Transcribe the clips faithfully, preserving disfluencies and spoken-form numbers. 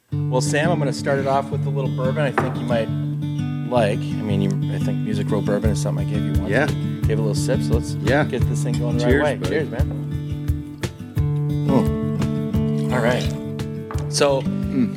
Well, Sam, I'm going to start it off with a little bourbon I think you might like. I mean, you, I think Music Row Bourbon is something I gave you once. Yeah. Gave a little sip, so let's yeah. get this thing going the Cheers, right way. buddy. Cheers, man. Mm. All right. So, mm.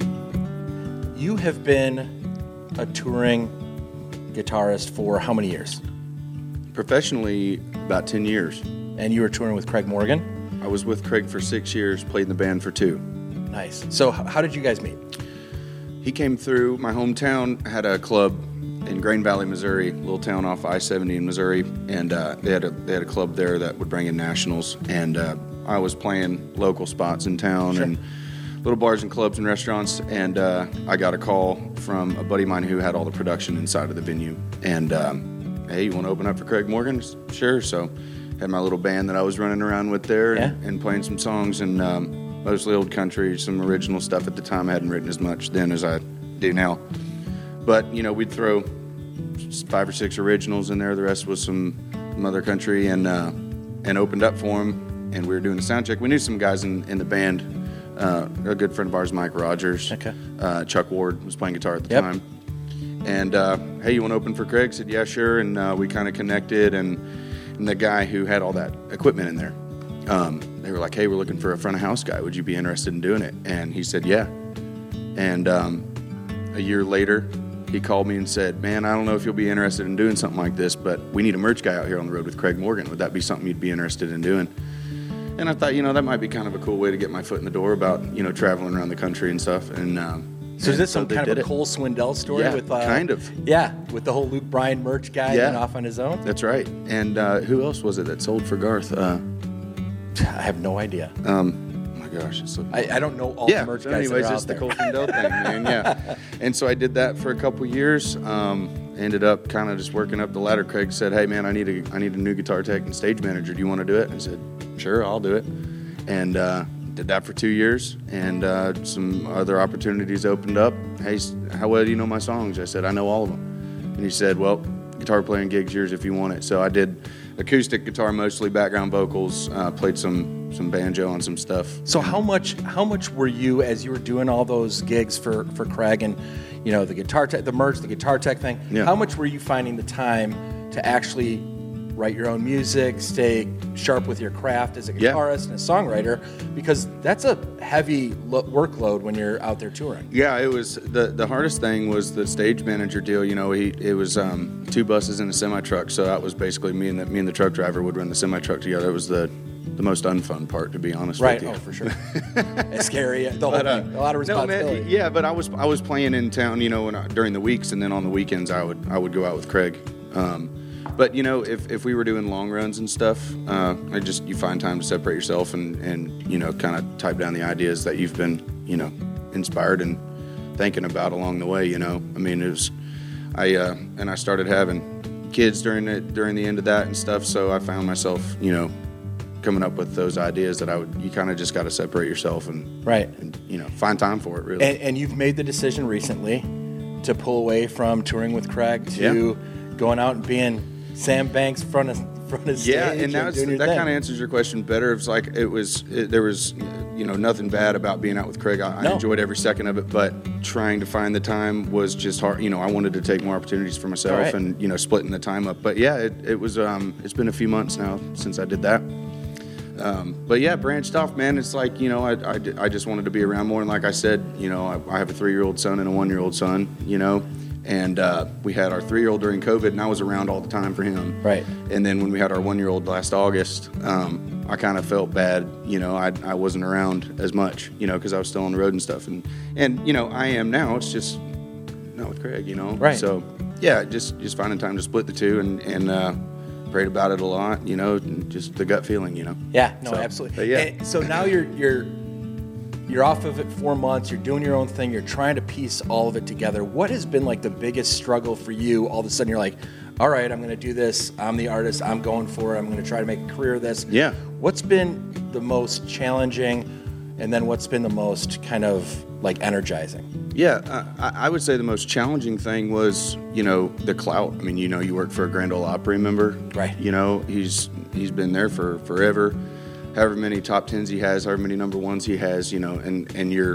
you have been a touring guitarist for how many years? Professionally, about ten years. And you were touring with Craig Morgan? I was with Craig for six years, played in the band for two. Nice. So h- how did you guys meet? He came through my hometown, had a club in Grain Valley, Missouri, a little town off I seventy in Missouri, and uh, they had a they had a club there that would bring in nationals, and uh, I was playing local spots in town sure. and little bars and clubs and restaurants, and uh, I got a call from a buddy of mine who had all the production inside of the venue, and um, hey, you want to open up for Craig Morgan? Sure. So had my little band that I was running around with there yeah. and, and playing some songs, and um, mostly old country, some original stuff. At the time, I hadn't written as much then as I do now. But, you know, we'd throw five or six originals in there. The rest was some, some other country, and uh, and opened up for them. And we were doing a sound check. We knew some guys in, in the band. Uh, a good friend of ours, Mike Rogers. Okay. Uh, Chuck Ward was playing guitar at the yep. time. And, uh, hey, you want to open for Craig? I said, yeah, sure. And uh, we kind of connected. And, and the guy who had all that equipment in there, um, they were like, hey, we're looking for a front of house guy. Would you be interested in doing it? And he said, yeah. And um, a year later, he called me and said, man, I don't know if you'll be interested in doing something like this, but we need a merch guy out here on the road with Craig Morgan. Would that be something you'd be interested in doing? And I thought, you know, that might be kind of a cool way to get my foot in the door about, you know, traveling around the country and stuff. And um, so is this some so kind of a it. Cole Swindell story? Yeah, with uh, kind of. Yeah, with the whole Luke Bryan merch guy Yeah. and off on his own? That's right. And uh, who else was it that sold for Garth? Uh, I have no idea. um, oh my gosh. It's so I, I don't know all yeah, the merch so guys anyways, that are it's out the there. Cole Swindell thing, man, yeah. And so I did that for a couple years. Um, ended up kind of just working up the ladder. Craig said, hey, man, I need a I need a new guitar tech and stage manager. Do you want to do it? I said, sure, I'll do it. And uh, did that for two years. And uh, some other opportunities opened up. Hey, how well do you know my songs? I said, I know all of them. And he said, well, guitar playing gig's yours if you want it. So I did acoustic guitar, mostly background vocals, uh, played some some banjo on some stuff. So how much how much were you, as you were doing all those gigs for, for Craig and, you know, the guitar tech, the merch, the guitar tech thing, Yeah. how much were you finding the time to actually write your own music, stay sharp with your craft as a Yeah. guitarist and a songwriter? Because that's a heavy lo- workload when you're out there touring. Yeah, it was the the hardest thing was the stage manager deal. You know, he it was um, two buses and a semi truck, so that was basically me and the me and the truck driver would run the semi truck together. It was the the most unfun part, to be honest Right, with you. oh, for sure. It's scary. The whole But, uh, thing. A lot of no, man, responsibility. yeah, but I was I was playing in town, you know, when I, during the weeks, and then on the weekends I would I would go out with Craig. Um, but you know, if, if we were doing long runs and stuff, uh, I just you find time to separate yourself and, and you know kind of type down the ideas that you've been you know inspired and thinking about along the way. You know, I mean, it was I uh, and I started having kids during the during the end of that and stuff, so I found myself you know. coming up with those ideas that I would, you kind of just got to separate yourself and, Right. and, you know, find time for it really. And, and you've made the decision recently to pull away from touring with Craig to Yeah. going out and being Sam Banks front of front of stage. yeah, and that's, doing your that thing. kind of answers your question better. It's like it was, it, there was, you know, nothing bad about being out with Craig. I, I No. enjoyed every second of it, but trying to find the time was just hard. You know, I wanted to take more opportunities for myself Right. and, you know, splitting the time up. But yeah, it, it was, um, it's been a few months now since I did that. Um, but yeah, branched off, man. It's like, you know, I, I, I just wanted to be around more. And like I said, you know, I, I have a three-year-old son and a one-year-old son, you know, and uh, we had our three-year-old during COVID, and I was around all the time for him. Right. And then when we had our one-year-old last August, um, I kind of felt bad, you know, I, I wasn't around as much, you know, because I was still on the road and stuff. And, and, you know, I am now. It's just not with Craig, you know. Right. So, yeah, just just finding time to split the two and, and uh, prayed about it a lot, you know, and just the gut feeling, you know. Yeah, no, So, absolutely. but yeah. And so now you're you're you're off of it four months. You're doing your own thing. You're trying to piece all of it together. What has been like the biggest struggle for you? All of a sudden, you're like, all right, I'm going to do this. I'm the artist. I'm going for it. I'm going to try to make a career of this. Yeah. What's been the most challenging, and then what's been the most kind of like energizing? Yeah, I, I would say the most challenging thing was, you know, the clout. I mean, you know, you work for a Grand Ole Opry member. Right. You know, he's he's been there for forever. However many top tens he has, however many number ones he has, you know, and, and you're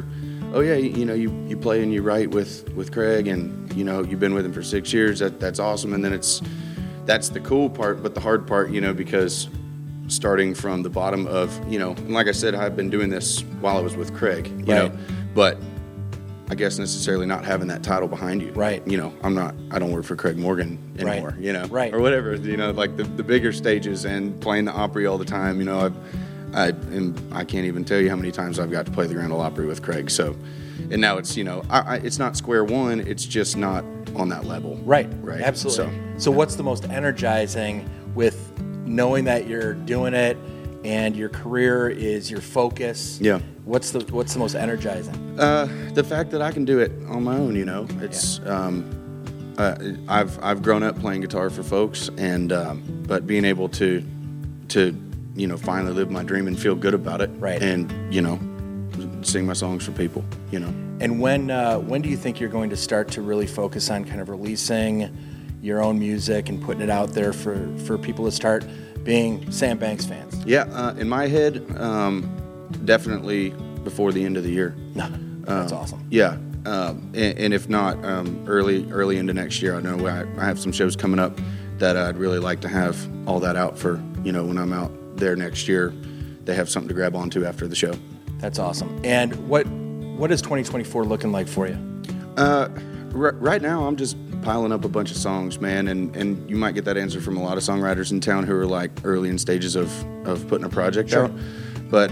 oh yeah, you, you know, you, you play and you write with, with Craig, and you know, you've been with him for six years. That that's awesome. And then it's that's the cool part, but the hard part, you know, because starting from the bottom of, you know, and like I said, I've been doing this while I was with Craig, you right. know, but I guess necessarily not having that title behind you. Right. You know, I'm not, I don't work for Craig Morgan anymore, right. you know, right. or whatever, you know, like the, the bigger stages and playing the Opry all the time, you know, I've, I and I can't even tell you how many times I've got to play the Grand Ole Opry with Craig. So, and now it's, you know, I, I, it's not square one, it's just not on that level. Right. Right. Absolutely. So, so what's the most energizing with knowing that you're doing it and your career is your focus? Yeah. What's the What's the most energizing? Uh, the fact that I can do it on my own. You know, it's yeah. um, uh, I've I've grown up playing guitar for folks, and um, but being able to to you know finally live my dream and feel good about it, right? And you know, sing my songs for people. You know. And when uh, when do you think you're going to start to really focus on kind of releasing your own music and putting it out there for, for people to start being Sam Banks fans? Yeah, uh, in my head, um, definitely before the end of the year. No, that's um, awesome. Yeah, um, and, and if not, um, early early into next year. I know I, I have some shows coming up that I'd really like to have all that out for, you know, when I'm out there next year, they have something to grab onto after the show. That's awesome. And what what is twenty twenty-four looking like for you? Uh, r- right now, I'm just piling up a bunch of songs, man, and, and you might get that answer from a lot of songwriters in town who are like early in stages of, of putting a project sure. out. But,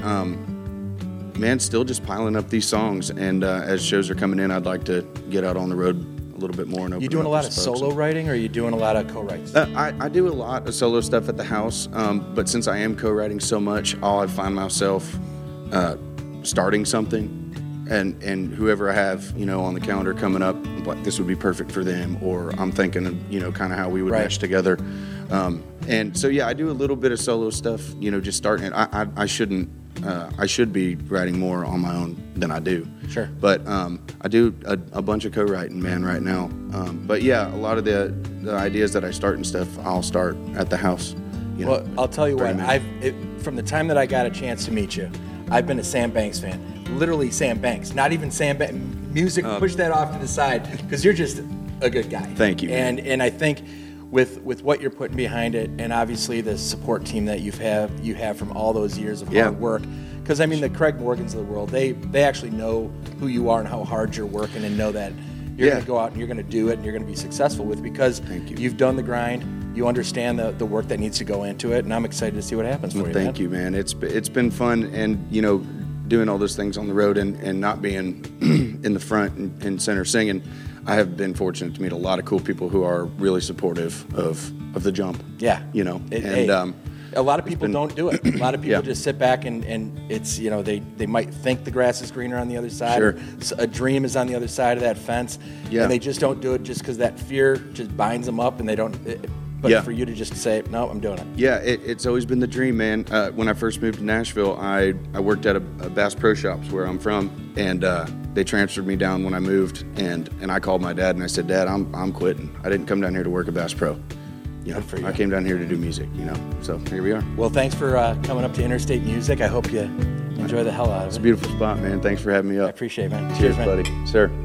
um, man, still just piling up these songs, and uh, as shows are coming in, I'd like to get out on the road a little bit more. And you doing a lot of solo writing, or are you doing a lot of co-writes? Uh, I, I do a lot of solo stuff at the house, um, but since I am co-writing so much, I'll I find myself uh, starting something. And and whoever I have, you know, on the calendar coming up, like this would be perfect for them, or I'm thinking of, you know, kind of how we would right. mesh together. Um, and so, yeah, I do a little bit of solo stuff, you know, just starting it. I, I, I shouldn't, uh, I should be writing more on my own than I do. Sure. But um, I do a, a bunch of co-writing, man, right now. Um, but yeah, a lot of the, the ideas that I start and stuff, I'll start at the house. You well, know, I'll tell you what, minutes. I've it, from the time that I got a chance to meet you, I've been a Sam Banks fan. Literally Sam Banks, not even Sam Banks. Music, uh, push that off to the side, because you're just a good guy. Thank you. And and I think with with what you're putting behind it, and obviously the support team that you've have you have from all those years of yeah. hard work, because I mean the Craig Morgans of the world, they they actually know who you are and how hard you're working, and know that you're yeah. going to go out and you're going to do it and you're going to be successful with, because Thank you. You've done the grind, you understand the, the work that needs to go into it, and I'm excited to see what happens for well, you. Thank man. you, man. It's it's been fun, and you know, doing all those things on the road and, and not being in the front and, and center singing, I have been fortunate to meet a lot of cool people who are really supportive of, of the jump. Yeah. You know, It- and hey, um, a lot of people been- don't do it. A lot of people Yeah. just sit back and, and it's, you know, they, they might think the grass is greener on the other side. Sure. Or s- a dream is on the other side of that fence. Yeah. And they just don't do it just because that fear just binds them up, and they don't. It, but Yeah. for you to just say, no, I'm doing it. yeah, it, it's always been the dream, man. Uh, when I first moved to Nashville, I, I worked at a, a Bass Pro Shops where I'm from, and uh, they transferred me down when I moved, and, and I called my dad and I said, Dad, I'm I'm quitting. I didn't come down here to work at Bass Pro. You know, Good for you. I came down here to do music, you know. So here we are. Well, thanks for uh, coming up to Interstate Music. I hope you enjoy the hell out of It's a it. beautiful spot, man. Thanks for having me I up. appreciate it, man. Cheers, man. buddy. Sir.